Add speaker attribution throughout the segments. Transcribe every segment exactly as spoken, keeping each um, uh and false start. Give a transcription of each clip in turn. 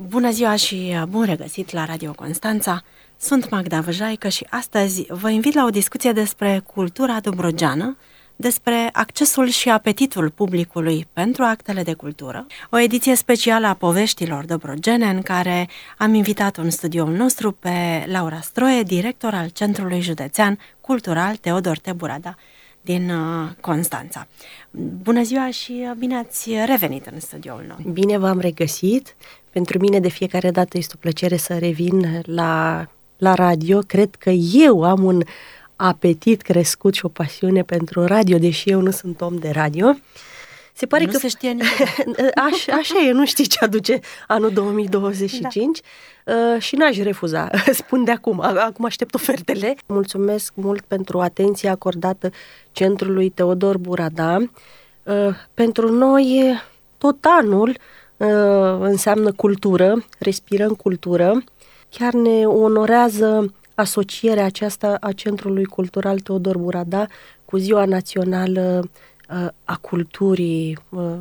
Speaker 1: Bună ziua și bun regăsit la Radio Constanța! Sunt Magda Văjaică și astăzi vă invit la o discuție despre cultura dobrogeană, despre accesul și apetitul publicului pentru actele de cultură, o ediție specială a poveștilor dobrogene în care am invitat în studioul nostru pe Laura Stroie, director al Centrului Județean Cultural Teodor Teburada din Constanța. Bună ziua și bine ați revenit în studioul nostru!
Speaker 2: Bine v-am regăsit! Pentru mine de fiecare dată este o plăcere să revin la, la radio. Cred că eu am un apetit crescut și o pasiune pentru radio, deși eu nu sunt om de radio. Se pare
Speaker 1: nu
Speaker 2: că
Speaker 1: se știe
Speaker 2: așa, așa e, nu știi ce aduce anul două mii douăzeci și cinci, da. uh, și n-aș refuza, spun de acum, acum aștept ofertele. Mulțumesc mult pentru atenția acordată Centrului Teodor Burada. Uh, pentru noi tot anul uh, înseamnă cultură, respirăm cultură, chiar ne onorează asocierea aceasta a Centrului Cultural Teodor Burada cu Ziua Națională a culturii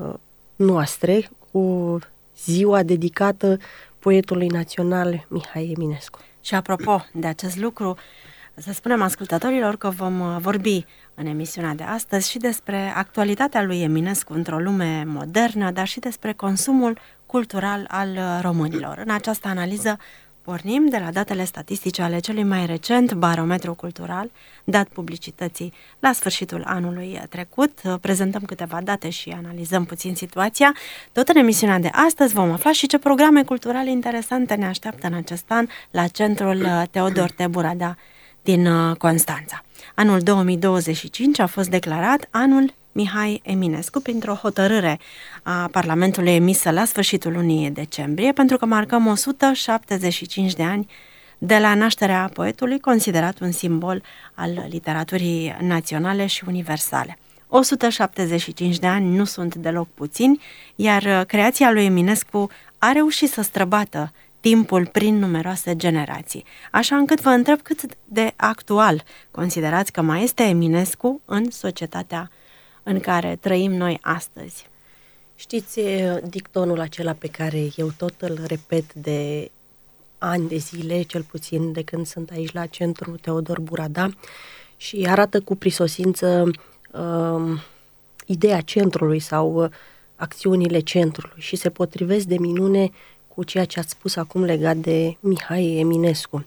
Speaker 2: noastre, cu ziua dedicată poetului național Mihai Eminescu.
Speaker 1: Și apropo de acest lucru, să spunem ascultătorilor că vom vorbi în emisiunea de astăzi și despre actualitatea lui Eminescu într-o lume modernă, dar și despre consumul cultural al românilor. În această analiză pornim de la datele statistice ale celui mai recent barometru cultural, dat publicității la sfârșitul anului trecut. Prezentăm câteva date și analizăm puțin situația. Tot în emisiunea de astăzi vom afla și ce programe culturale interesante ne așteaptă în acest an la Centrul Teodor Teburada din Constanța. Anul două mii douăzeci și cinci a fost declarat anul Mihai Eminescu printr-o hotărâre a Parlamentului emisă la sfârșitul lunii decembrie, pentru că marcăm o sută șaptezeci și cinci de ani de la nașterea poetului, considerat un simbol al literaturii naționale și universale. o sută șaptezeci și cinci de ani nu sunt deloc puțini, iar creația lui Eminescu a reușit să străbată timpul prin numeroase generații, așa încât vă întreb cât de actual considerați că mai este Eminescu în societatea în care trăim noi astăzi.
Speaker 2: Știți dictonul acela pe care eu tot îl repet de ani de zile, cel puțin de când sunt aici la Centrul Teodor Burada, și arată cu prisosință uh, ideea centrului sau uh, acțiunile centrului și se potrivesc de minune cu ceea ce ați spus acum legat de Mihai Eminescu.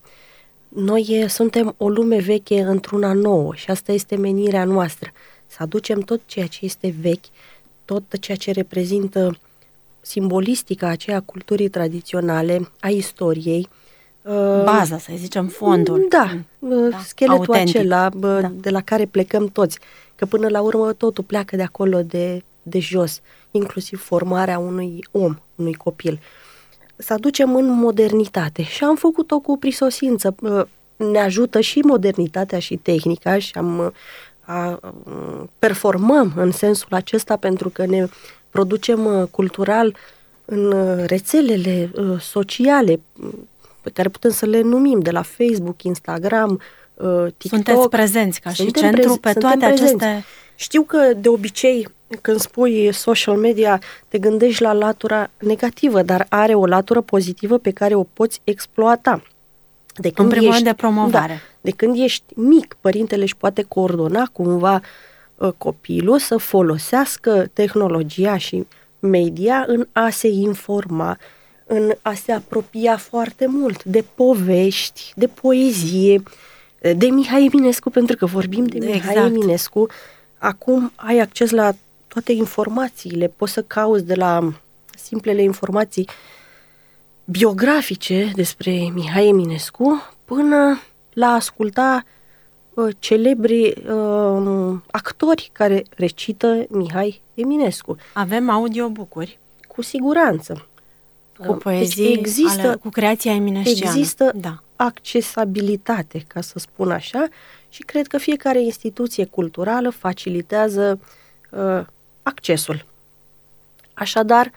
Speaker 2: Noi suntem o lume veche într-una nouă și asta este menirea noastră, să aducem tot ceea ce este vechi, tot ceea ce reprezintă simbolistica aceea culturii tradiționale, a istoriei.
Speaker 1: Baza, să zicem, fondul.
Speaker 2: Da, da. Scheletul
Speaker 1: autentic.
Speaker 2: acela da. De la care plecăm toți, că până la urmă totul pleacă de acolo, de, de jos, inclusiv formarea unui om, unui copil. Să aducem în modernitate și am făcut-o cu prisosință. Ne ajută și modernitatea și tehnica și am... A, performăm în sensul acesta pentru că ne producem cultural în rețelele sociale pe care putem să le numim, de la Facebook, Instagram, TikTok.
Speaker 1: Sunteți prezenți ca și centru pe toate
Speaker 2: prezenți.
Speaker 1: aceste...
Speaker 2: Știu că de obicei când spui social media te gândești la latura negativă, dar are o latură pozitivă pe care o poți exploata.
Speaker 1: De când în primul ești, de promovare.
Speaker 2: Da, de când ești mic, părintele își poate coordona cumva uh, copilul să folosească tehnologia și media în a se informa, în a se apropia foarte mult de povești, de poezie, de Mihai Eminescu, pentru că vorbim de Mihai exact. Eminescu. Acum ai acces la toate informațiile, poți să cauți de la simplele informații biografice despre Mihai Eminescu până la a asculta uh, celebri uh, actori care recită Mihai Eminescu.
Speaker 1: Avem audiobook-uri.
Speaker 2: Cu siguranță.
Speaker 1: Cu poezii, deci există, ale, cu creația eminesciană.
Speaker 2: Există
Speaker 1: da.
Speaker 2: accesibilitate, ca să spun așa, și cred că fiecare instituție culturală facilitează uh, accesul. Așadar,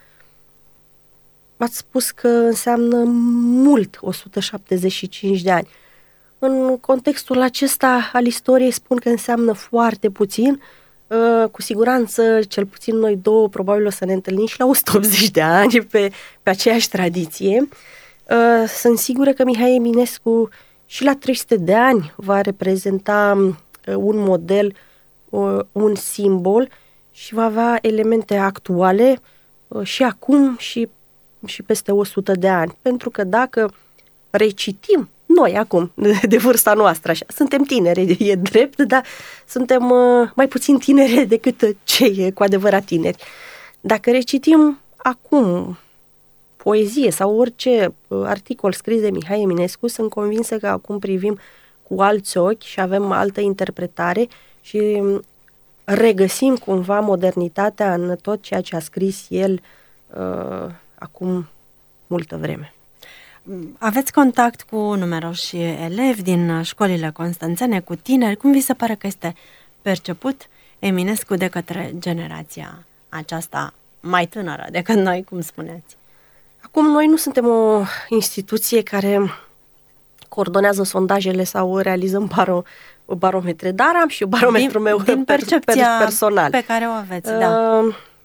Speaker 2: ați spus că înseamnă mult o sută șaptezeci și cinci de ani. În contextul acesta al istoriei spun că înseamnă foarte puțin, Cu siguranță, cel puțin noi două, probabil o să ne întâlnim și la o sută optzeci de ani pe, pe aceeași tradiție. Sunt sigură că Mihai Eminescu și la trei sute de ani va reprezenta un model, un simbol și va avea elemente actuale și acum și, și peste o sută de ani. Pentru că dacă recitim noi acum, de vârsta noastră, așa, suntem tineri, e drept, dar suntem uh, mai puțin tineri decât cei cu adevărat tineri. Dacă recitim acum poezie sau orice uh, articol scris de Mihai Eminescu, sunt convinsă că acum privim cu alți ochi și avem altă interpretare și regăsim cumva modernitatea în tot ceea ce a scris el uh, acum multă vreme.
Speaker 1: Aveți contact cu numeroși elevi din școlile constanțene, cu tineri. Cum vi se pare că este perceput Eminescu de către generația aceasta mai tânără decât noi, cum spuneați?
Speaker 2: Acum, noi nu suntem o instituție care coordonează sondajele sau realizăm baro, barometre, dar am și barometrul meu
Speaker 1: din
Speaker 2: per,
Speaker 1: percepția
Speaker 2: personal.
Speaker 1: Pe care o aveți, uh, da.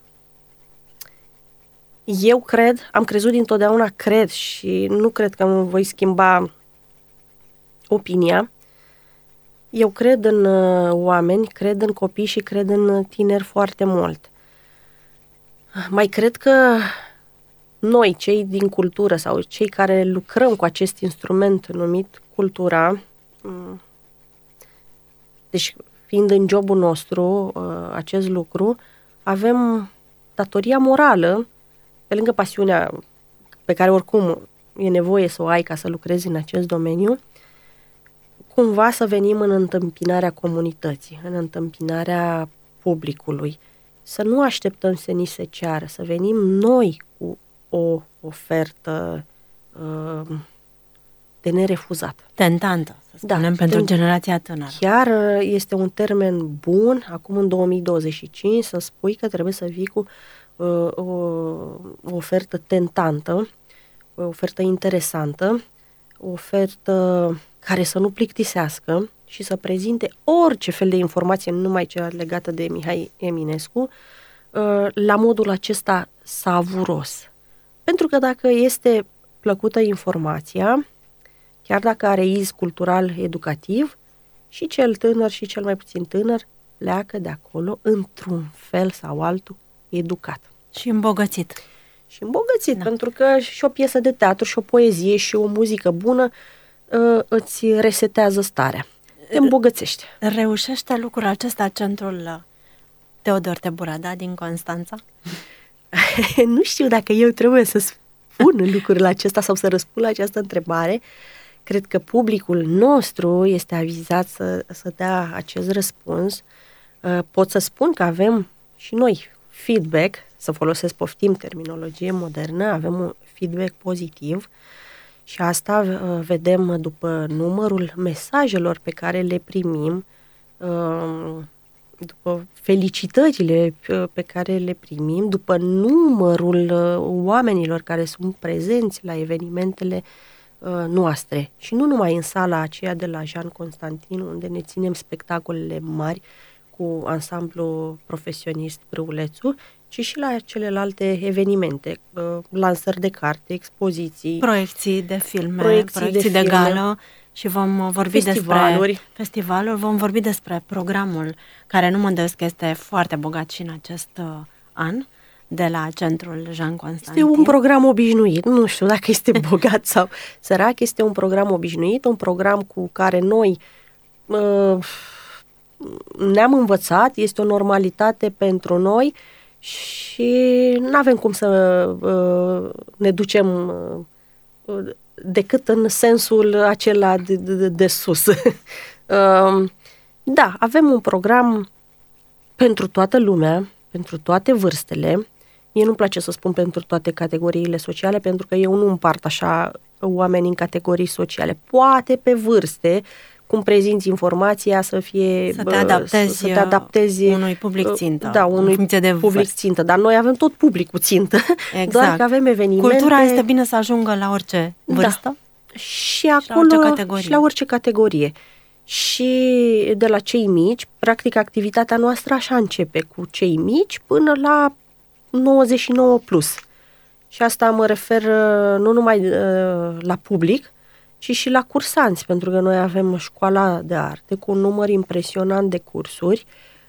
Speaker 2: Eu cred, am crezut dintotdeauna, cred și nu cred că îmi voi schimba opinia. Eu cred în uh, oameni, cred în copii și cred în tineri foarte mult. Mai cred că noi, cei din cultură sau cei care lucrăm cu acest instrument numit cultura, deci fiind în jobul nostru uh, acest lucru, avem datoria morală, pe lângă pasiunea pe care oricum e nevoie să o ai ca să lucrezi în acest domeniu, cumva să venim în întâmpinarea comunității, în întâmpinarea publicului, să nu așteptăm să ni se ceară, să venim noi cu o ofertă uh, de nerefuzat.
Speaker 1: Tentantă, să spunem, da, pentru ten... generația tânără.
Speaker 2: Chiar este un termen bun, acum în două mii douăzeci și cinci, să spui că trebuie să vii cu uh, o, o ofertă tentantă, o ofertă interesantă, o ofertă care să nu plictisească și să prezinte orice fel de informație, nu numai cea legată de Mihai Eminescu, uh, la modul acesta savuros. Pentru că dacă este plăcută informația, chiar dacă are iz cultural educativ, și cel tânăr și cel mai puțin tânăr pleacă de acolo într-un fel sau altul educat.
Speaker 1: Și îmbogățit.
Speaker 2: Și îmbogățit, da. Pentru că și o piesă de teatru, și o poezie, și o muzică bună îți resetează starea. Te îmbogățește.
Speaker 1: Reușește lucrul acesta centrul Teodor Teburada din Constanța?
Speaker 2: Nu știu dacă eu trebuie să spun lucrul acesta sau să răspund la această întrebare. Cred că publicul nostru este avizat să, să dea acest răspuns. Pot să spun că avem și noi feedback, să folosesc, poftim, terminologie modernă, avem un feedback pozitiv și asta vedem după numărul mesajelor pe care le primim, după felicitările pe care le primim, după numărul oamenilor care sunt prezenți la evenimentele noastre. Și nu numai în sala aceea de la Jean Constantin, unde ne ținem spectacolele mari cu ansamblu profesionist Brâulețu, ci și la celelalte evenimente, lansări de carte, expoziții,
Speaker 1: proiecții de filme,
Speaker 2: proiecții,
Speaker 1: proiecții de,
Speaker 2: de,
Speaker 1: de gală și vom vorbi
Speaker 2: festivaluri.
Speaker 1: despre festivaluri, vom vorbi despre programul care nu mă îndoiesc că este foarte bogat și în acest uh, an de la Centrul Jean Constantin.
Speaker 2: Este un program obișnuit, nu știu dacă este bogat sau sărac, este un program obișnuit, un program cu care noi uh, ne-am învățat, este o normalitate pentru noi și nu avem cum să uh, ne ducem uh, decât în sensul acela de, de, de sus. uh, da, avem un program pentru toată lumea, pentru toate vârstele. Mie nu-mi place să spun pentru toate categoriile sociale, pentru că eu nu împart așa oameni în categorii sociale. Poate pe vârste, cum prezinți informația, să fie
Speaker 1: să te adaptezi,
Speaker 2: să te adaptezi
Speaker 1: unui public țintă.
Speaker 2: Da, unui
Speaker 1: de
Speaker 2: public
Speaker 1: vârstă.
Speaker 2: țintă, dar noi avem tot publicul țintă.
Speaker 1: Exact.
Speaker 2: Doar că avem evenimente.
Speaker 1: Cultura este bine să ajungă la orice vârstă.
Speaker 2: Da. Și acolo
Speaker 1: și la orice categorie.
Speaker 2: Și la orice categorie. și de la cei mici, practic activitatea noastră așa începe, cu cei mici până la nouăzeci și nouă plus. Și asta mă refer nu numai la public, ci și la cursanți, pentru că noi avem școala de arte cu un număr impresionant de cursuri.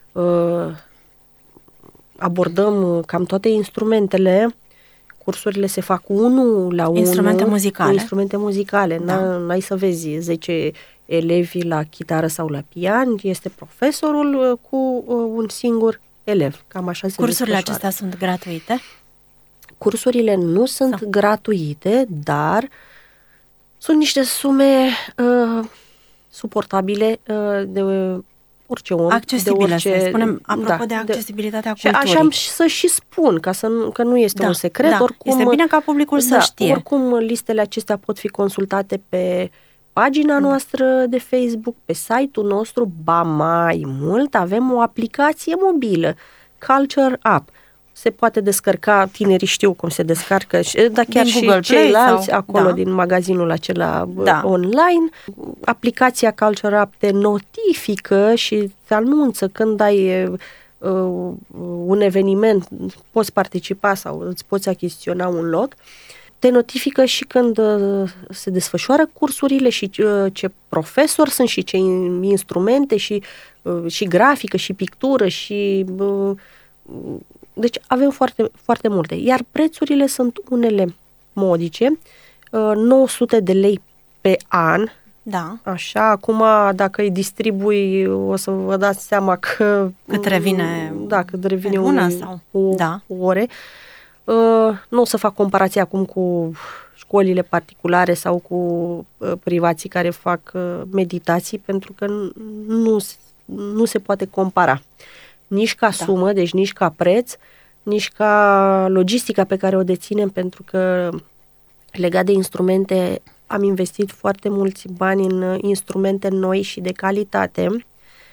Speaker 2: Abordăm cam toate instrumentele. Cursurile se fac unul la unul.
Speaker 1: Instrumente muzicale.
Speaker 2: Instrumente muzicale. Da. N-ai să vezi zece elevi la chitară sau la pian. Este profesorul cu un singur elev. Cam așa se
Speaker 1: Cursurile
Speaker 2: desfășoară.
Speaker 1: acestea sunt gratuite?
Speaker 2: Cursurile nu sunt sau? gratuite, dar sunt niște sume uh, suportabile uh, de orice om.
Speaker 1: Accesibile,
Speaker 2: de orice,
Speaker 1: să spunem, apropo
Speaker 2: da,
Speaker 1: de accesibilitatea
Speaker 2: de,
Speaker 1: culturii.
Speaker 2: Și așa să și spun, ca să nu, că nu este
Speaker 1: da,
Speaker 2: un secret.
Speaker 1: Da.
Speaker 2: Oricum,
Speaker 1: este bine ca publicul
Speaker 2: da,
Speaker 1: să știe.
Speaker 2: Oricum, listele acestea pot fi consultate pe pagina da. noastră de Facebook, pe site-ul nostru, ba mai mult, avem o aplicație mobilă, Culture App. Se poate descărca, tinerii știu cum se descarcă, dar chiar
Speaker 1: din
Speaker 2: și
Speaker 1: Google
Speaker 2: ceilalți
Speaker 1: sau,
Speaker 2: acolo
Speaker 1: da.
Speaker 2: din magazinul acela
Speaker 1: da.
Speaker 2: online. Aplicația Culture App te notifică și te anunță când ai uh, un eveniment, poți participa sau îți poți achiziționa un loc. Te notifică și când uh, se desfășoară cursurile și uh, ce profesori sunt și ce instrumente și, uh, și grafică și pictură și... Uh, Deci avem foarte, foarte multe. Iar prețurile sunt unele modice, nouă sute de lei pe an.
Speaker 1: Da.
Speaker 2: Așa, acum dacă îi distribui, o să vă dați seama că...
Speaker 1: Cât revine,
Speaker 2: da, cât revine
Speaker 1: una
Speaker 2: unui,
Speaker 1: sau...
Speaker 2: o,
Speaker 1: da.
Speaker 2: o ore. Nu o să fac comparație acum cu școlile particulare sau cu privații care fac meditații, pentru că nu, nu se poate compara. Nici ca da. sumă, deci nici ca preț, nici ca logistica pe care o deținem, pentru că legat de instrumente am investit foarte mulți bani în instrumente noi și de calitate.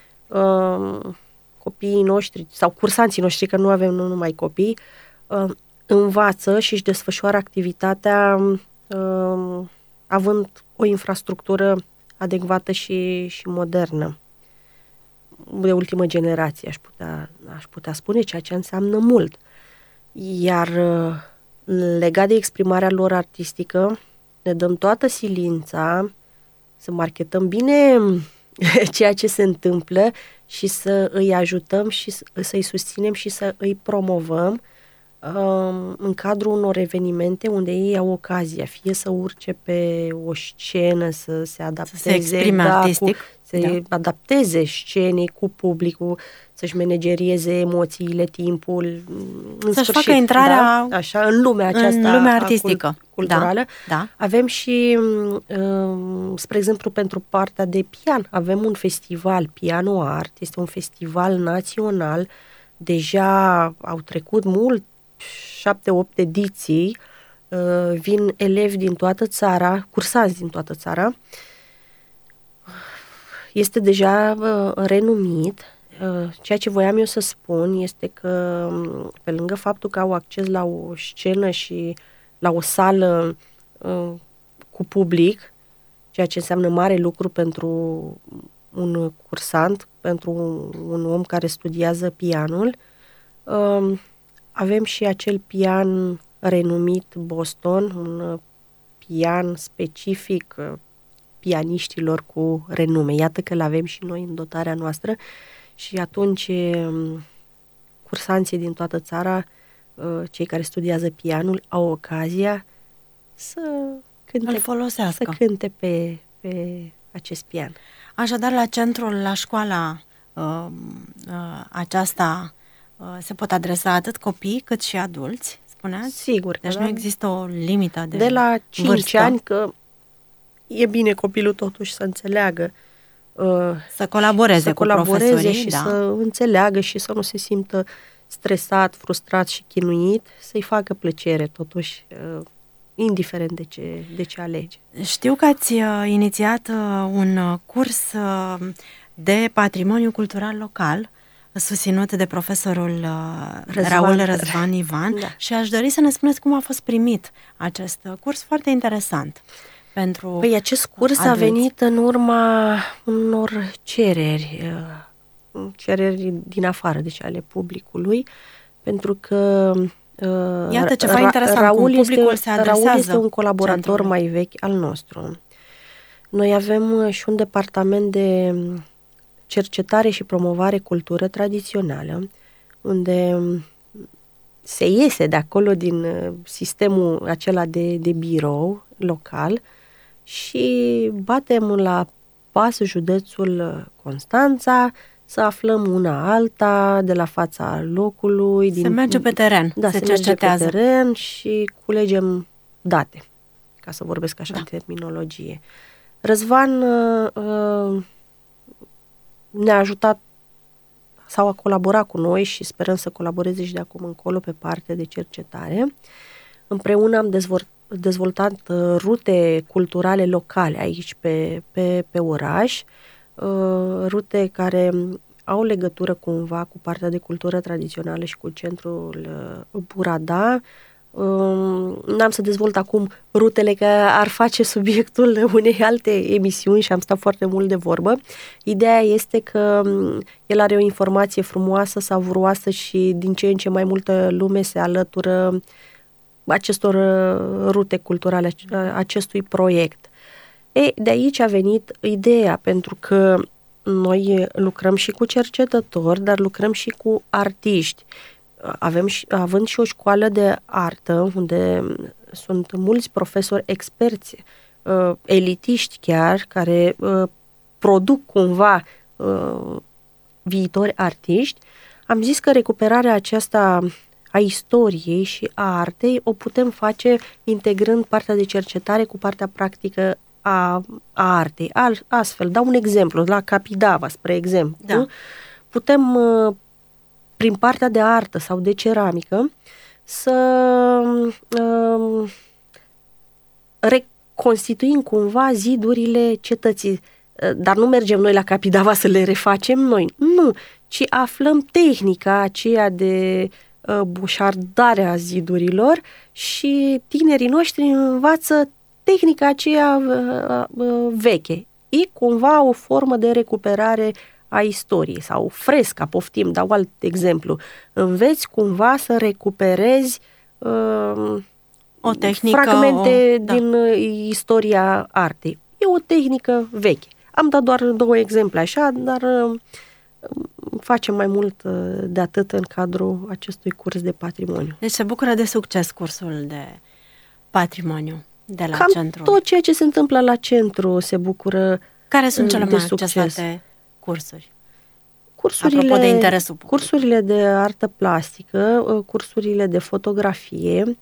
Speaker 2: Copiii noștri sau cursanții noștri, că nu avem nu numai copii, învață și își desfășoară activitatea având o infrastructură adecvată și, și modernă. De ultimă generație, aș putea, aș putea spune, ceea ce înseamnă mult. Iar legat de exprimarea lor artistică, ne dăm toată silința să marketăm bine ceea ce se întâmplă și să îi ajutăm și să-i susținem și să îi promovăm um, în cadrul unor evenimente unde ei au ocazia, fie să urce pe o scenă, să se adapteze,
Speaker 1: să se exprime
Speaker 2: da,
Speaker 1: artistic,
Speaker 2: cu, să da. adapteze scenei cu publicul, să-și managerieze emoțiile, timpul, în
Speaker 1: să-și
Speaker 2: sfârșit,
Speaker 1: facă intrarea
Speaker 2: da? Așa, în lumea aceasta
Speaker 1: în lumea artistică,
Speaker 2: culturală.
Speaker 1: Da. Da.
Speaker 2: Avem și, spre exemplu, pentru partea de pian, avem un festival, Piano Art, este un festival național, deja au trecut mult, șapte, opt ediții, vin elevi din toată țara, cursanți din toată țara, este deja renumit. Ceea ce voiam eu să spun este că, pe lângă faptul că au acces la o scenă și la o sală cu public, ceea ce înseamnă mare lucru pentru un cursant, pentru un om care studiază pianul, avem și acel pian renumit Boston, un pian specific pianiștilor cu renume. Iată că l-avem și noi în dotarea noastră și atunci cursanții din toată țara, cei care studiază pianul, au ocazia să cânte,
Speaker 1: îl folosească.
Speaker 2: Să cânte pe, pe acest pian.
Speaker 1: Așadar, la centrul, la școala uh, uh, aceasta uh, se pot adresa atât copii cât și adulți, spuneați?
Speaker 2: Sigur.
Speaker 1: Deci
Speaker 2: da?
Speaker 1: nu există o limită de
Speaker 2: De la cinci
Speaker 1: vârstă.
Speaker 2: ani, că e bine copilul totuși să înțeleagă, uh,
Speaker 1: să colaboreze
Speaker 2: să
Speaker 1: cu
Speaker 2: colaboreze
Speaker 1: profesorii
Speaker 2: și
Speaker 1: da.
Speaker 2: să înțeleagă și să nu se simtă stresat, frustrat și chinuit, să-i facă plăcere totuși, uh, indiferent de ce, de ce alege.
Speaker 1: Știu că ați uh, inițiat uh, un uh, curs uh, de patrimoniu cultural local, susținut de profesorul uh,
Speaker 2: Răzvan.
Speaker 1: Raul Răzvan Ivan,
Speaker 2: Da.
Speaker 1: și aș dori să ne spuneți cum a fost primit acest uh, curs foarte interesant. pentru
Speaker 2: Păi acest curs
Speaker 1: adulți.
Speaker 2: a venit în urma unor cereri, cereri din afară, deci ale publicului, pentru că
Speaker 1: Iată ceva Ra- interesant,
Speaker 2: Raul,
Speaker 1: cum publicul
Speaker 2: este,
Speaker 1: se adresează
Speaker 2: Raul este un colaborator
Speaker 1: centrului.
Speaker 2: mai vechi al nostru. Noi avem și un departament de cercetare și promovare cultură tradițională, unde se iese de acolo din sistemul acela de, de birou local și batem la pas județul Constanța, să aflăm una alta de la fața locului.
Speaker 1: Se
Speaker 2: din,
Speaker 1: merge pe teren,
Speaker 2: da,
Speaker 1: se,
Speaker 2: se
Speaker 1: cercetează.
Speaker 2: merge pe teren și culegem date, ca să vorbesc așa
Speaker 1: da.
Speaker 2: în terminologie. Răzvan uh, ne-a ajutat sau a colaborat cu noi și sperăm să colaboreze și de acum încolo pe partea de cercetare. Împreună am dezvoltat, dezvoltat uh, rute culturale locale aici pe, pe, pe oraș, uh, rute care au legătură cumva cu partea de cultură tradițională și cu centrul uh, Burada. N-am să dezvolt acum rutele că ar face subiectul unei alte emisiuni și am stat foarte mult de vorbă. Ideea este că el are o informație frumoasă, savuroasă și din ce în ce mai multă lume se alătură acestor rute culturale, acestui proiect. E, de aici a venit ideea, pentru că noi lucrăm și cu cercetători, dar lucrăm și cu artiști. Avem și, având și o școală de artă, unde sunt mulți profesori experți, uh, elitiști chiar, care uh, produc cumva uh, viitori artiști, am zis că recuperarea aceasta a istoriei și a artei o putem face integrând partea de cercetare cu partea practică a, a artei. Al, astfel, dau un exemplu, la Capidava, spre exemplu,
Speaker 1: da.
Speaker 2: putem... Uh, prin partea de artă sau de ceramică, să um, reconstituim cumva zidurile cetății. Dar nu mergem noi la Capidava să le refacem noi, nu, ci aflăm tehnica aceea de uh, bușardare a zidurilor și tinerii noștri învață tehnica aceea uh, uh, veche. E cumva o formă de recuperare a istoriei sau fresca, poftim, dau alt exemplu. Înveți cumva să recuperezi uh,
Speaker 1: o tehnică,
Speaker 2: fragmente
Speaker 1: o, da.
Speaker 2: din istoria artei. E o tehnică veche. Am dat doar două exemple așa, dar uh, facem mai mult uh, de atât în cadrul acestui curs de patrimoniu.
Speaker 1: Deci se bucură de succes cursul de patrimoniu de la
Speaker 2: Cam
Speaker 1: centru.
Speaker 2: tot ceea ce se întâmplă la centru se bucură.
Speaker 1: Care sunt cele mai
Speaker 2: succes.
Speaker 1: accesate cursuri?
Speaker 2: Cursurile,
Speaker 1: Apropo de interesul public.
Speaker 2: Cursurile de artă plastică, cursurile de fotografie,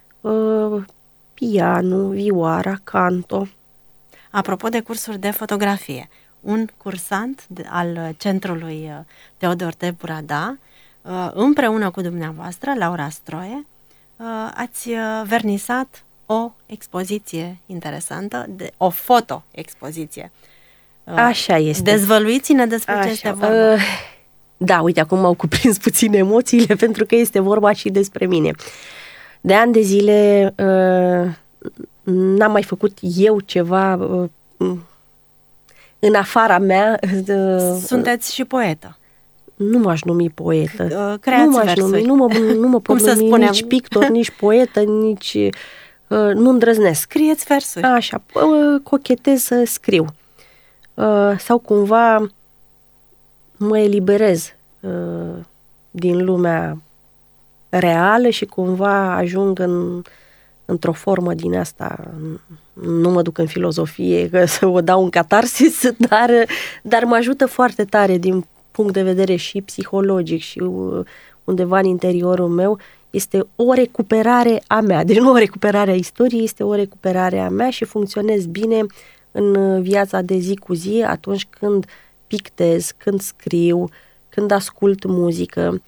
Speaker 2: piano, vioara, canto.
Speaker 1: Apropo de cursuri de fotografie, un cursant de, al centrului Teodor de Burada, împreună cu dumneavoastră, Laura Stroie, ați vernisat o expoziție interesantă, de, o foto-expoziție.
Speaker 2: Așa este.
Speaker 1: Dezvăluiți-ne despre
Speaker 2: Așa.
Speaker 1: ce este vorba.
Speaker 2: Uh, da, uite, acum m-au cuprins puțin emoțiile pentru că este vorba și despre mine. De ani de zile uh, n-am mai făcut eu ceva uh, în afara mea. Uh,
Speaker 1: Sunteți și poetă.
Speaker 2: Nu m-aș numi poetă.
Speaker 1: Uh, creați
Speaker 2: nu m-aș
Speaker 1: versuri.
Speaker 2: numi, nu mă, nu mă pot numi
Speaker 1: spunem?
Speaker 2: nici pictor, nici poetă, nici... Uh, nu îndrăznesc.
Speaker 1: Scrieți versuri.
Speaker 2: Așa, uh, cochetez să scriu. Uh, sau cumva mă eliberez uh, din lumea reală și cumva ajung în, într-o formă din asta. Nu mă duc în filozofie că să o dau în catarsis, dar, dar mă ajută foarte tare din punct de vedere și psihologic și uh, undeva în interiorul meu. Este o recuperare a mea. Deci nu o recuperare a istoriei, este o recuperare a mea și funcționez bine în viața de zi cu zi atunci când pictez, când scriu, când ascult muzică.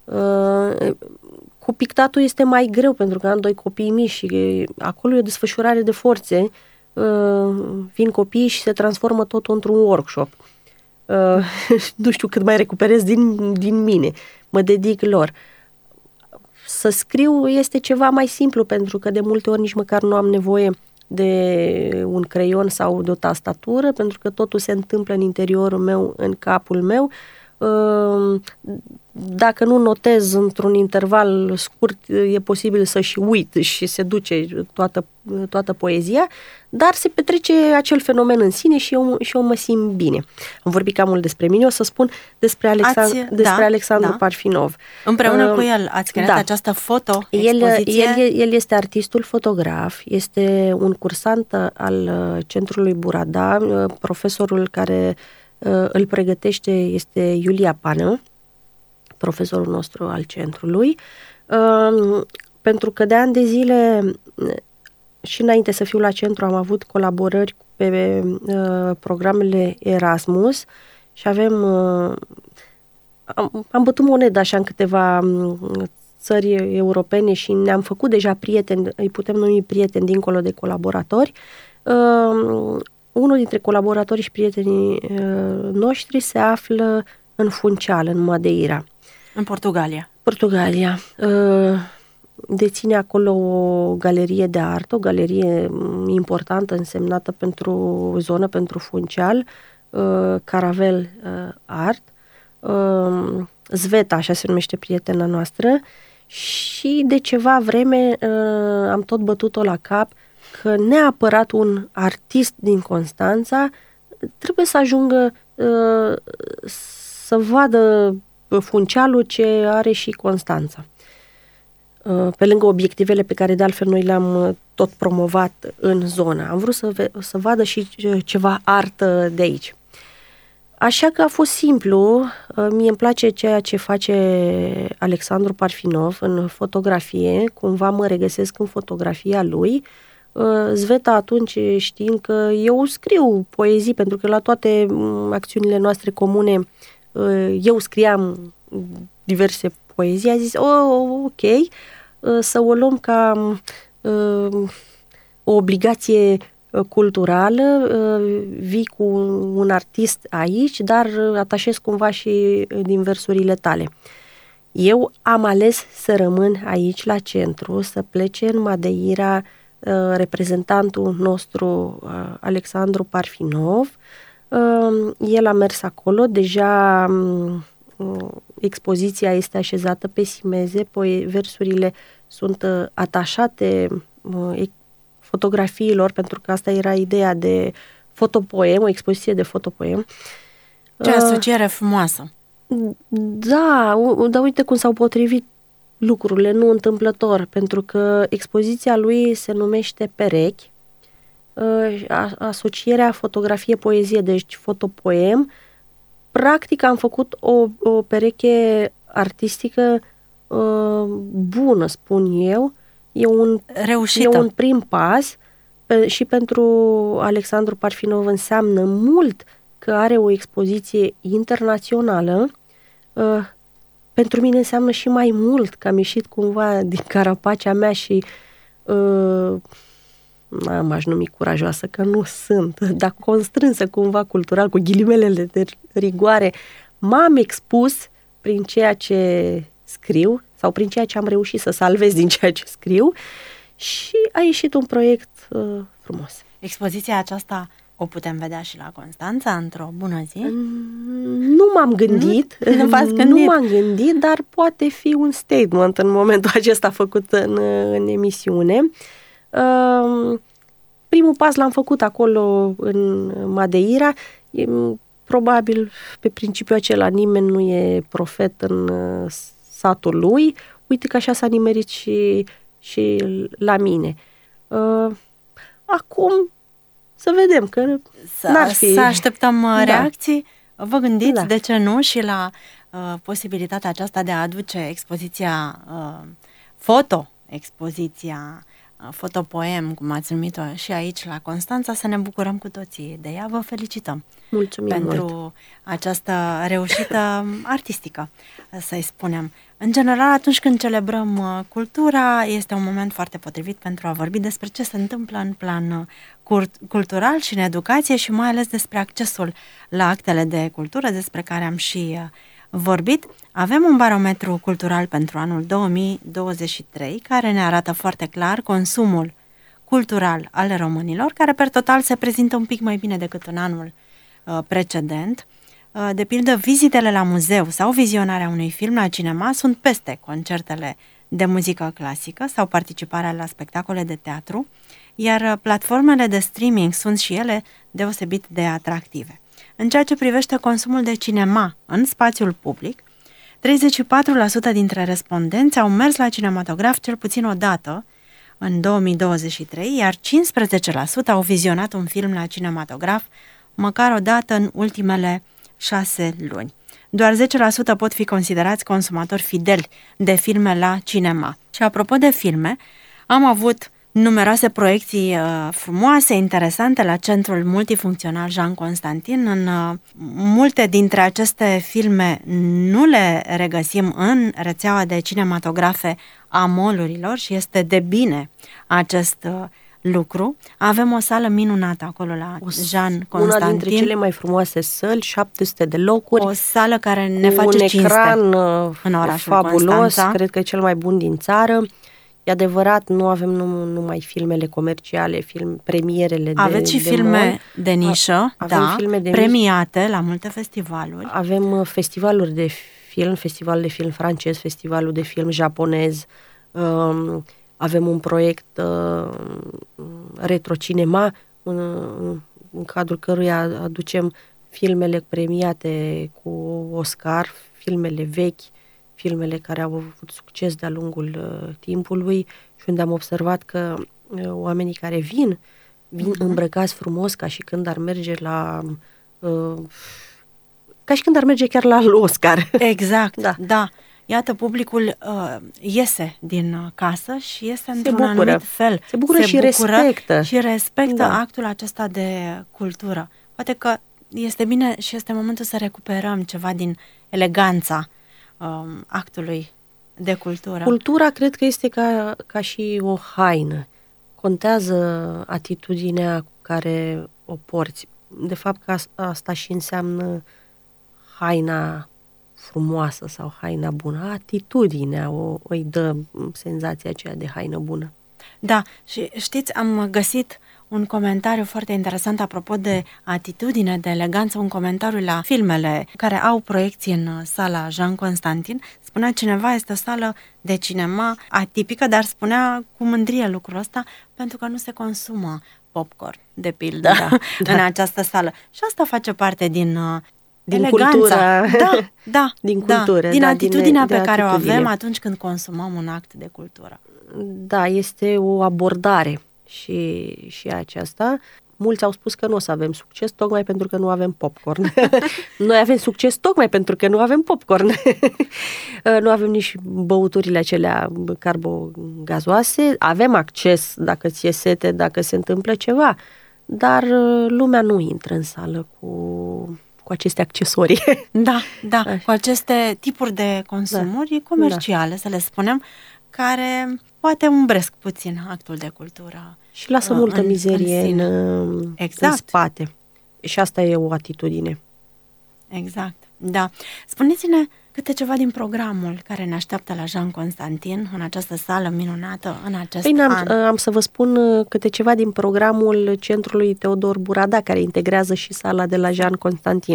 Speaker 2: Cu pictatul este mai greu pentru că am doi copii mici și acolo e o desfășurare de forțe. Vin copiii și se transformă totul într-un workshop. Nu știu cât mai recuperez din, din mine. Mă dedic lor. Să scriu este ceva mai simplu pentru că de multe ori nici măcar nu am nevoie de un creion sau de o tastatură, pentru că totul se întâmplă în interiorul meu, în capul meu. Dacă nu notez într-un interval scurt, e posibil să și uit și se duce toată, toată poezia, dar se petrece acel fenomen în sine și eu, și eu mă simt bine. Am vorbit cam mult despre mine, o să spun despre, Alexand-
Speaker 1: ați,
Speaker 2: despre
Speaker 1: da,
Speaker 2: Alexandru
Speaker 1: da.
Speaker 2: Parfinov.
Speaker 1: Împreună uh, cu el ați creat da. această foto-expoziție?
Speaker 2: El, el, el este artistul fotograf, este un cursant al Centrului Burada, profesorul care îl pregătește este Iulia Pană, profesorul nostru al centrului, pentru că de ani de zile și înainte să fiu la centru am avut colaborări pe programele Erasmus și avem am, am bătut monedă așa în câteva țări europene și ne-am făcut deja prieteni, îi putem numi prieteni dincolo de colaboratori. Unul dintre colaboratorii și prietenii noștri se află în Funchal, în Madeira.
Speaker 1: În Portugalia.
Speaker 2: Portugalia. Deține acolo o galerie de artă, o galerie importantă, însemnată pentru zonă, pentru Funchal, Caravel Art. Zveta, așa se numește prietena noastră, și de ceva vreme am tot bătut-o la cap că neapărat un artist din Constanța trebuie să ajungă uh, să vadă Funcealul ce are și Constanța. Uh, pe lângă obiectivele pe care de altfel noi le-am tot promovat în zonă. Am vrut să, ve- să vadă și ceva artă de aici. Așa că a fost simplu. Uh, mie îmi place ceea ce face Alexandru Parfinov în fotografie. Cumva mă regăsesc în fotografia lui. Zveta atunci, știind că eu scriu poezii, pentru că la toate acțiunile noastre comune eu scriam diverse poezii, a zis, oh, ok, să o luăm ca o obligație culturală, vii cu un artist aici, dar atașez cumva și din versurile tale. Eu am ales să rămân aici la centru, să plece în Madeira reprezentantul nostru, Alexandru Parfinov. El a mers acolo, deja expoziția este așezată pe simeze, versurile sunt atașate fotografiilor, pentru că asta era ideea de fotopoem, o expoziție de fotopoem.
Speaker 1: Ce asociere frumoasă!
Speaker 2: Da, dar uite cum s-au potrivit lucrurile, nu întâmplător, pentru că expoziția lui se numește Perechi, asocierea fotografie-poezie, deci fotopoem. Practic am făcut o, o pereche artistică bună, spun eu. E un,
Speaker 1: reușită.
Speaker 2: E un prim pas pe, și pentru Alexandru Parfinov înseamnă mult că are o expoziție internațională. Pentru mine înseamnă și mai mult că am ieșit cumva din carapacea mea și uh, m-aș numi curajoasă, că nu sunt, dar constrânsă cumva cultural, cu ghilimelele de rigoare, m-am expus prin ceea ce scriu sau prin ceea ce am reușit să salvez din ceea ce scriu și a ieșit un proiect uh, frumos.
Speaker 1: Expoziția aceasta o putem vedea și la Constanța într-o bună zi?
Speaker 2: Nu m-am gândit,
Speaker 1: nu, nu, gândit.
Speaker 2: nu m-am gândit, dar poate fi un statement în momentul acesta făcut în, în emisiune. Uh, primul pas l-am făcut acolo în Madeira. E, probabil pe principiul acela nimeni nu e profet în uh, satul lui. Uite că așa s-a nimerit și, și la mine. Uh, acum să vedem, că n-ar fi...
Speaker 1: Să așteptăm da. reacții. Vă gândiți, da. de ce nu, și la uh, posibilitatea aceasta de a aduce expoziția uh, foto, expoziția uh, fotopoem, cum ați numit-o și aici la Constanța, să ne bucurăm cu toții de ea. Vă felicităm.
Speaker 2: Mulțumim
Speaker 1: pentru
Speaker 2: mult.
Speaker 1: această reușită artistică, să-i spunem. În general, atunci când celebrăm cultura, este un moment foarte potrivit pentru a vorbi despre ce se întâmplă în plan cultural și în educație și mai ales despre accesul la actele de cultură, despre care am și vorbit. Avem un barometru cultural pentru anul două mii douăzeci și trei care ne arată foarte clar consumul cultural al românilor, care per total se prezintă un pic mai bine decât în anul uh, precedent. Uh, de pildă, vizitele la muzeu sau vizionarea unui film la cinema sunt peste concertele de muzică clasică sau participarea la spectacole de teatru, iar uh, platformele de streaming sunt și ele deosebit de atractive. În ceea ce privește consumul de cinema în spațiul public, treizeci și patru la sută dintre respondenți au mers la cinematograf cel puțin o dată în două mii douăzeci și trei, iar cincisprezece la sută au vizionat un film la cinematograf măcar o dată în ultimele șase luni. Doar zece la sută pot fi considerați consumatori fideli de filme la cinema. Și apropo de filme, am avut numeroase proiecții uh, frumoase, interesante la Centrul Multifuncțional Jean Constantin. În uh, multe dintre aceste filme nu le regăsim în rețeaua de cinematografe a mall-urilor și este de bine acest uh, lucru. Avem o sală minunată acolo la o, Jean Constantin.
Speaker 2: Una dintre cele mai frumoase săli, șapte sute de locuri.
Speaker 1: O sală care ne face
Speaker 2: un
Speaker 1: cinste
Speaker 2: ecran
Speaker 1: în orașul
Speaker 2: fabulos,
Speaker 1: Constanța.
Speaker 2: Cred că e cel mai bun din țară. E adevărat, nu avem num- numai filmele comerciale, film, premierele de
Speaker 1: Aveți și
Speaker 2: de
Speaker 1: filme
Speaker 2: mall.
Speaker 1: de nișă,
Speaker 2: avem
Speaker 1: da,
Speaker 2: filme de
Speaker 1: premiate la multe festivaluri.
Speaker 2: Avem festivaluri de film, festivalul de film francez, festivalul de film japonez, um, avem un proiect uh, retrocinema, în, în cadrul căruia aducem filmele premiate cu Oscar, filmele vechi, filmele care au avut succes de-a lungul uh, timpului și unde am observat că uh, oamenii care vin, vin uh-huh. îmbrăcați frumos ca și când ar merge la... Uh, ca și când ar merge chiar la Oscar.
Speaker 1: Exact, da. da. Iată, publicul uh, iese din casă și iese într-un bucură. anumit fel.
Speaker 2: Se bucură se și bucură respectă.
Speaker 1: Și respectă
Speaker 2: da.
Speaker 1: actul acesta de cultură. Poate că este bine și este momentul să recuperăm ceva din eleganța um, actului de cultură.
Speaker 2: Cultura cred că este ca, ca și o haină. Contează atitudinea cu care o porți. De fapt, că asta și înseamnă haina frumoasă sau haina bună. Atitudinea o, îi dă senzația aceea de haină bună.
Speaker 1: Da, și știți, am găsit un comentariu foarte interesant apropo de atitudine, de eleganță, un comentariu la filmele care au proiecții în sala Jean Constantin. Spunea cineva, este o sală de cinema atipică, dar spunea cu mândrie lucrul ăsta, pentru că nu se consumă popcorn, de pildă, da, da. în această sală. Și asta face parte din...
Speaker 2: Din
Speaker 1: eleganța.
Speaker 2: cultura.
Speaker 1: Da, da,
Speaker 2: din cultură.
Speaker 1: Da, din
Speaker 2: da,
Speaker 1: atitudinea
Speaker 2: din,
Speaker 1: pe care
Speaker 2: atitudine.
Speaker 1: o avem atunci când consumăm un act de cultură.
Speaker 2: Da, este o abordare și, și aceasta. Mulți au spus că nu o să avem succes tocmai pentru că nu avem popcorn. Noi avem succes tocmai pentru că nu avem popcorn. Nu avem nici băuturile acelea carbogazoase. Avem acces dacă ți e sete, dacă se întâmplă ceva, dar lumea nu intră în sală cu... cu aceste accesorii.
Speaker 1: Da, da, Așa. cu aceste tipuri de consumuri da. comerciale, da. să le spunem, care poate umbresc puțin actul de cultură.
Speaker 2: Și lasă multă în, mizerie în, în,
Speaker 1: exact.
Speaker 2: în spate. Și asta e o atitudine.
Speaker 1: Exact, da. Spuneți-ne câte ceva din programul care ne așteaptă la Jean Constantin, în această sală minunată, în acest
Speaker 2: Bine,
Speaker 1: an.
Speaker 2: Am, am să vă spun câte ceva din programul Centrului Teodor Burada, care integrează și sala de la Jean Constantin.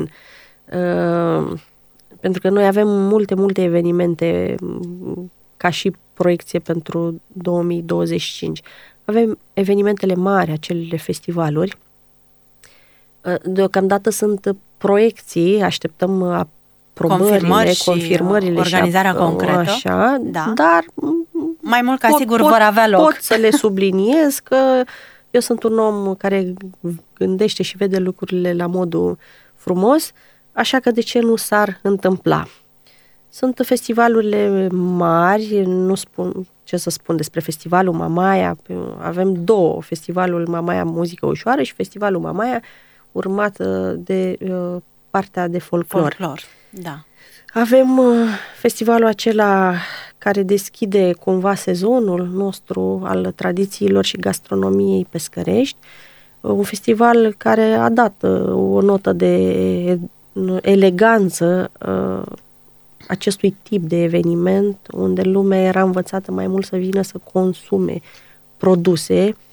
Speaker 2: Uh, pentru că noi avem multe, multe evenimente ca și proiecție pentru două mii douăzeci și cinci. Avem evenimentele mari, acelele festivaluri. Uh, deocamdată sunt proiecții, așteptăm aprobările,
Speaker 1: și
Speaker 2: confirmările
Speaker 1: organizarea
Speaker 2: și
Speaker 1: concretă,
Speaker 2: așa,
Speaker 1: da.
Speaker 2: dar
Speaker 1: mai mult ca
Speaker 2: pot,
Speaker 1: sigur
Speaker 2: pot,
Speaker 1: vor avea loc.
Speaker 2: Pot să le subliniez că eu sunt un om care gândește și vede lucrurile la modul frumos, așa că de ce nu s-ar întâmpla? Sunt festivalurile mari, nu spun ce să spun despre festivalul Mamaia, avem două, festivalul Mamaia Muzică Ușoară și festivalul Mamaia, urmat de uh, partea de folclor.
Speaker 1: Folclor, da.
Speaker 2: Avem uh, festivalul acela care deschide cumva sezonul nostru al tradițiilor și gastronomiei pescărești, uh, un festival care a dat uh, o notă de eleganță uh, acestui tip de eveniment, unde lumea era învățată mai mult să vină să consume produse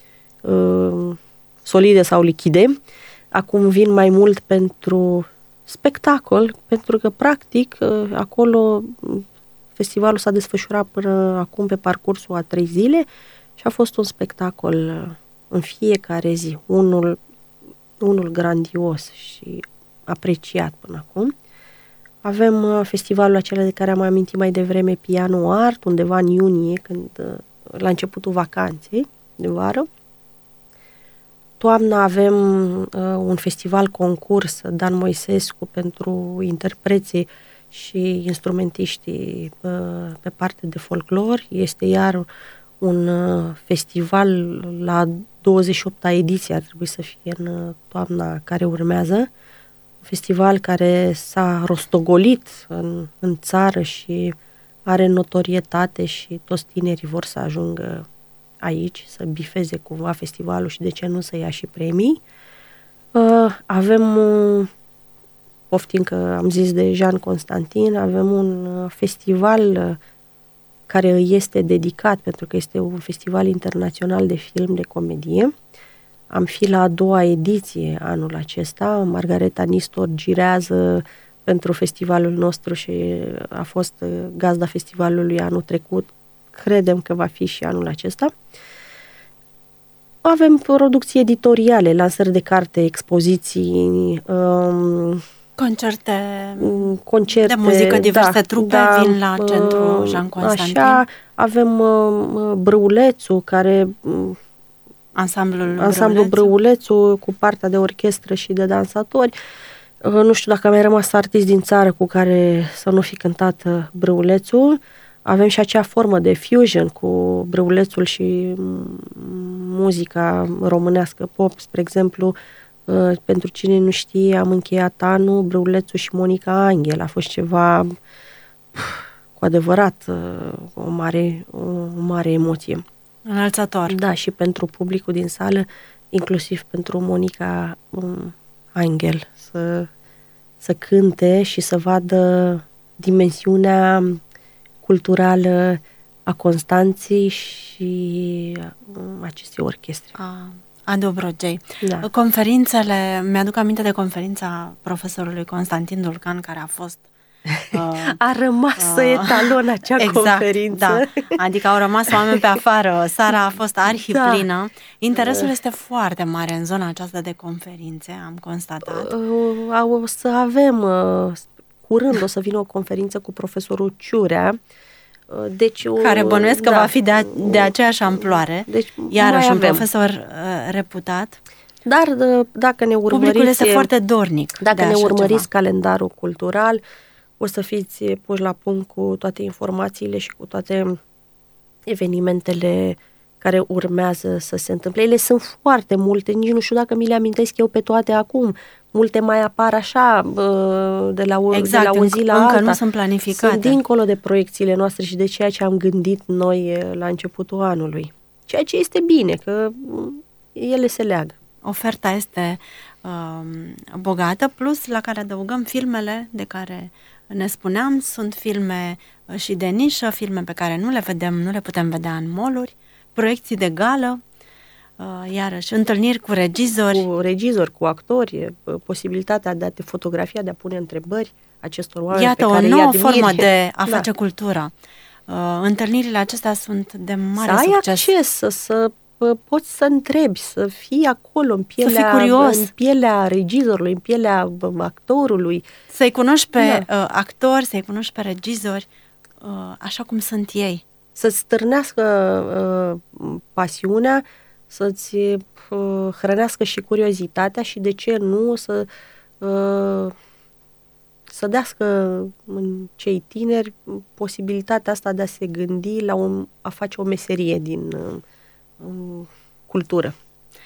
Speaker 2: uh, solide sau lichide. Acum vin mai mult pentru spectacol, pentru că, practic, uh, acolo festivalul s-a desfășurat până acum pe parcursul a trei zile și a fost un spectacol uh, în fiecare zi, unul, unul grandios și apreciat până acum. Avem uh, festivalul acela de care am amintit mai devreme, Piano Art, undeva în iunie, când, uh, la începutul vacanței de vară. Toamna avem uh, un festival concurs, Dan Moisescu, pentru interpreții și instrumentiștii uh, pe parte de folclor. Este iar un uh, festival la douăzeci și opta ediție, ar trebui să fie în uh, toamna care urmează. Un festival care s-a rostogolit în, în țară și are notorietate și toți tinerii vor să ajungă aici, să bifeze cumva festivalul și de ce nu să ia și premii. Uh, avem, uh, poftim că am zis de Jean Constantin, avem un uh, festival uh, care îi este dedicat, pentru că este un festival internațional de film de comedie. Am fi la a doua ediție anul acesta. Margareta Nistor girează pentru festivalul nostru și a fost uh, gazda festivalului anul trecut. Credem că va fi și anul acesta. Avem producții editoriale, lansări de carte, expoziții, um,
Speaker 1: concerte,
Speaker 2: concerte
Speaker 1: de muzică, diverse
Speaker 2: da,
Speaker 1: trupe
Speaker 2: da,
Speaker 1: vin la centru Jean Constantin.
Speaker 2: Așa, avem uh, Brăulețul, care
Speaker 1: ansamblul,
Speaker 2: ansamblul
Speaker 1: Brăulețu.
Speaker 2: Brăulețu cu partea de orchestră și de dansatori. Uh, nu știu dacă a mai rămas artist din țară cu care să nu fi cântat uh, Brăulețul. Avem și acea formă de fusion cu Brăulețul și muzica românească pop. Spre exemplu, pentru cine nu știe, am încheiat anul Brăulețul și Monica Angel. A fost ceva cu adevărat o mare, o mare emoție.
Speaker 1: Înălțător.
Speaker 2: Da, și pentru publicul din sală, inclusiv pentru Monica Angel, să, să cânte și să vadă dimensiunea culturală a Constanței și acestei orchestre.
Speaker 1: A, a Dobrogei.
Speaker 2: Da.
Speaker 1: Conferințele, mi-aduc aminte de conferința profesorului Constantin Dulcan, care a fost...
Speaker 2: Uh, a rămas uh, etalon acea
Speaker 1: exact,
Speaker 2: conferință.
Speaker 1: Da. Adică au rămas oameni pe afară. Sara a fost arhiplină. Da. Interesul este foarte mare în zona aceasta de conferințe, am constatat.
Speaker 2: Uh, o să avem... Uh, curând o să vină o conferință cu profesorul Ciurea. Deci,
Speaker 1: care bănuiesc că da, va fi de, a, de aceeași amploare.
Speaker 2: Deci,
Speaker 1: iarăși un profesor uh, reputat.
Speaker 2: Dar d- dacă ne urmăriți...
Speaker 1: Publicul este foarte dornic.
Speaker 2: Dacă
Speaker 1: de
Speaker 2: ne urmăriți
Speaker 1: ceva.
Speaker 2: Calendarul cultural, o să fiți puși la punct cu toate informațiile și cu toate evenimentele care urmează să se întâmple. Ele sunt foarte multe, nici nu știu dacă mi le amintesc eu pe toate acum. Multe mai apar așa, de la o,
Speaker 1: exact,
Speaker 2: de la o zi la
Speaker 1: încă
Speaker 2: alta.
Speaker 1: Nu sunt planificate.
Speaker 2: Sunt dincolo de proiecțiile noastre și de ceea ce am gândit noi la începutul anului. Ceea ce este bine, că ele se leagă.
Speaker 1: Oferta este uh, bogată, plus la care adăugăm filmele de care ne spuneam. Sunt filme și de nișă, filme pe care nu le vedem, nu le putem vedea în mall-uri, proiecții de gală, Uh, iarăși, întâlniri cu regizori.
Speaker 2: Cu regizori, cu actori, posibilitatea de a te fotografia, de a pune întrebări acestor oameni.
Speaker 1: Iată,
Speaker 2: pe care
Speaker 1: o nouă
Speaker 2: îi
Speaker 1: formă de a
Speaker 2: da.
Speaker 1: face cultură. Uh, întâlnirile acestea sunt de mare
Speaker 2: să ai
Speaker 1: succes.
Speaker 2: acces, să, să poți să întrebi, să fii acolo în pielea,
Speaker 1: să fii curios.
Speaker 2: În pielea regizorului, în pielea actorului.
Speaker 1: Să-i cunoști pe
Speaker 2: da.
Speaker 1: uh, actori, să-i cunoști pe regizori, uh, așa cum sunt ei.
Speaker 2: Să-ți stârnească uh, pasiunea, să-ți uh, hrănească și curiozitatea și, de ce nu, să uh, să dească în cei tineri posibilitatea asta de a se gândi la un, a face o meserie din uh, cultură.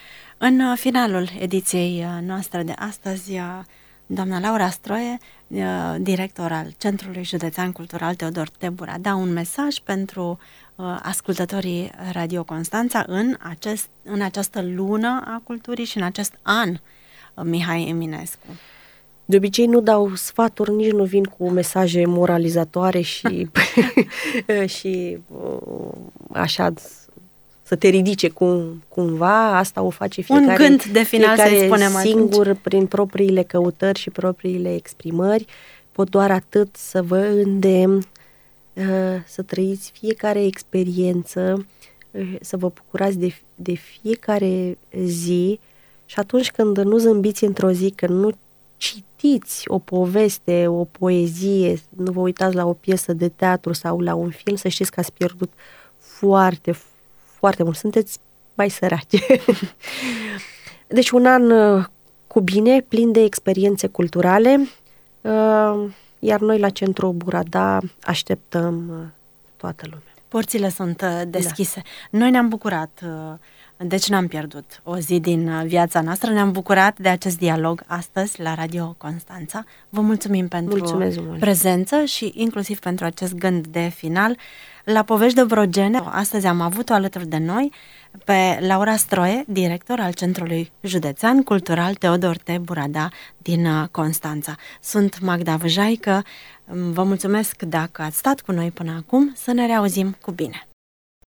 Speaker 1: În finalul ediției noastre de astăzi, doamna Laura Stroie, director al Centrului Județean Cultural Teodor Tebura, da un mesaj pentru ascultătorii Radio Constanța în, acest, în această lună a culturii și în acest an, Mihai Eminescu.
Speaker 2: De obicei nu dau sfaturi, nici nu vin cu mesaje moralizatoare și, și așa să te ridice cum, cumva, asta o face fiecare,
Speaker 1: un gând de final,
Speaker 2: fiecare
Speaker 1: să spunem
Speaker 2: singur
Speaker 1: atunci.
Speaker 2: Prin propriile căutări și propriile exprimări. Pot doar atât să vă îndemn să trăiți fiecare experiență, să vă bucurați de, de fiecare zi și atunci când nu zâmbiți într-o zi, când nu citiți o poveste, o poezie, nu vă uitați la o piesă de teatru sau la un film, să știți că ați pierdut foarte, foarte mult. Sunteți mai săraci. Deci un an cu bine, plin de experiențe culturale, iar noi la Centru Burada așteptăm toată lumea.
Speaker 1: Porțile sunt deschise. Da. Noi ne-am bucurat, deci n-am pierdut o zi din viața noastră, ne-am bucurat de acest dialog astăzi la Radio Constanța. Vă mulțumim pentru prezență și inclusiv pentru acest gând de final. La Povești de Brogene, astăzi am avut-o alături de noi pe Laura Stroie, director al Centrului Județean Cultural Teodor T. Burada din Constanța. Sunt Magda Văjaică, vă mulțumesc dacă ați stat cu noi până acum, să ne reauzim cu bine!